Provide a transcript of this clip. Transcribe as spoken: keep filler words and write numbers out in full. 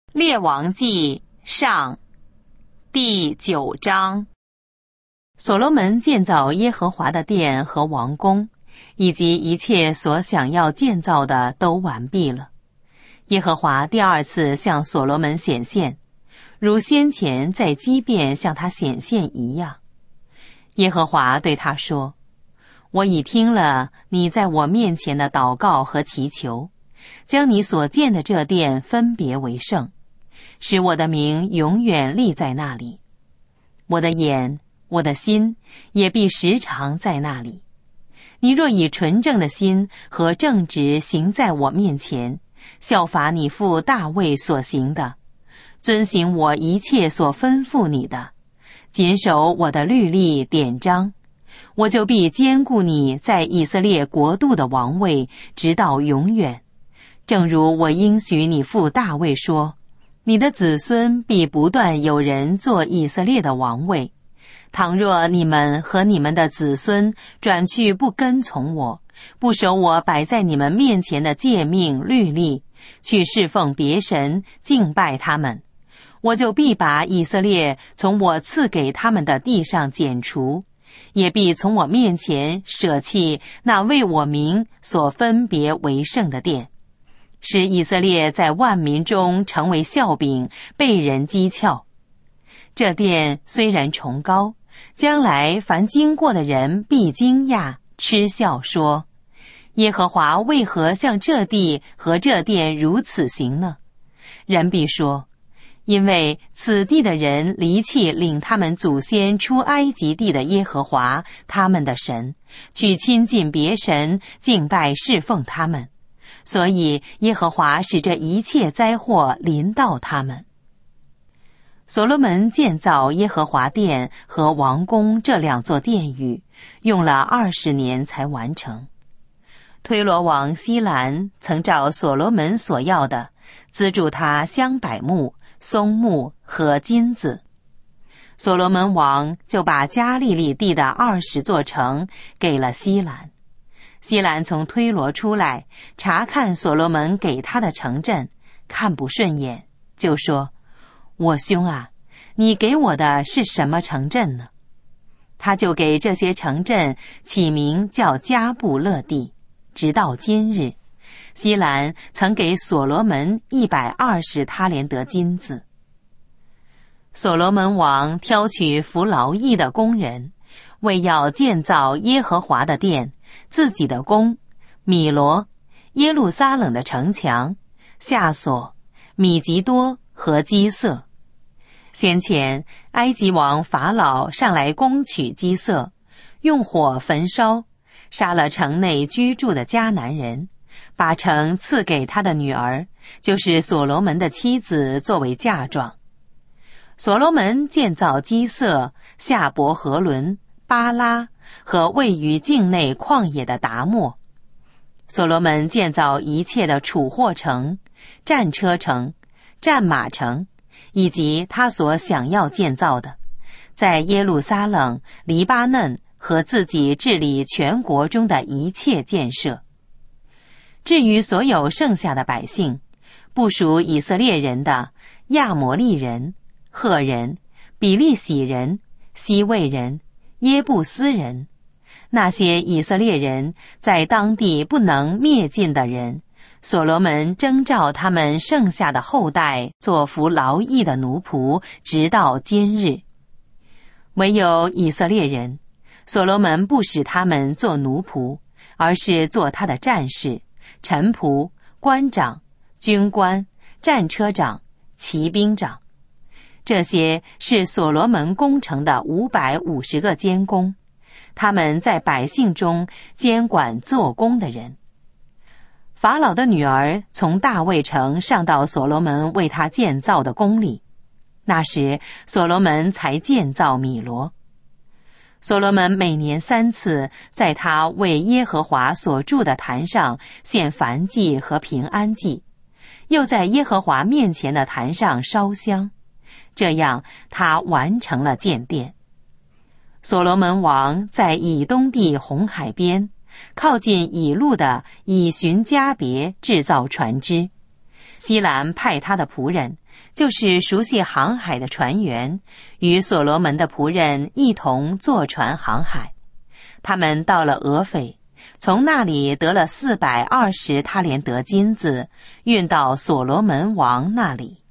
列王记上第九章。所罗门建造耶和华的殿和王宫，以及一切所想要建造的都完毕了。耶和华第二次向所罗门显现，如先前在基遍向他显现一样。耶和华对他说：我已听了你在我面前的祷告和祈求，将你所建的这殿分别为圣，使我的名永远立在那里。我的眼，我的心也必时常在那里。你若以纯正的心和正直行在我面前，效法你父大卫所行的，遵行我一切所吩咐你的，谨守我的律例典章，我就必坚固你在以色列国度的王位，直到永远。正如我应许你父大卫说，你的子孙必不断有人做以色列的王位。倘若你们和你们的子孙转去不跟从我，不守我摆在你们面前的诫命律例，去侍奉别神，敬拜他们，我就必把以色列从我赐给他们的地上剪除，也必从我面前舍弃那为我名所分别为圣的殿，使以色列在万民中成为笑柄，被人讥诮。这殿虽然崇高，将来凡经过的人必惊讶嗤笑说，耶和华为何向这地和这殿如此行呢？人必说，因为此地的人离弃领他们祖先出埃及地的耶和华他们的神，去亲近别神，敬拜侍奉他们，所以耶和华使这一切灾祸临到他们。所罗门建造耶和华殿和王宫这两座殿宇，用了二十年才完成。推罗王希兰曾照所罗门所要的，资助他香柏木、松木和金子。所罗门王就把加利利地的二十座城给了希兰。希兰从推罗出来，查看所罗门给他的城镇，看不顺眼，就说：我兄啊，你给我的是什么城镇呢？他就给这些城镇起名叫加布勒地，直到今日。希兰曾给所罗门一百二十他连得金子。所罗门王挑取服劳役的工人，为要建造耶和华的殿，自己的宫、米罗、耶路撒冷的城墙、夏所、米吉多和基色。先前埃及王法老上来攻取基色，用火焚烧，杀了城内居住的迦南人，把城赐给他的女儿，就是所罗门的妻子，作为嫁妆。所罗门建造基色、夏伯和伦、巴拉和位于境内旷野的达莫。所罗门建造一切的储货城、战车城、战马城，以及他所想要建造的，在耶路撒冷、黎巴嫩和自己治理全国中的一切建设。至于所有剩下的百姓，不属以色列人的亚摩利人、赫人、比利洗人、西魏人、耶布斯人，那些以色列人在当地不能灭尽的人，所罗门征召他们剩下的后代做服劳役的奴仆，直到今日。唯有以色列人，所罗门不使他们做奴仆，而是做他的战士、臣仆、官长、军官、战车长、骑兵长。这些是所罗门工程的五百五十个监工，他们在百姓中监管做工的人。法老的女儿从大卫城上到所罗门为他建造的宫里，那时所罗门才建造米罗。所罗门每年三次在他为耶和华所筑的坛上献燔祭和平安祭，又在耶和华面前的坛上烧香，这样他完成了建殿。所罗门王在以东地红海边，靠近以路的以寻加别制造船只。希兰派他的仆人就是熟悉航海的船员，与所罗门的仆人一同坐船航海。他们到了俄斐，从那里得了四百二十他连得金子，运到所罗门王那里。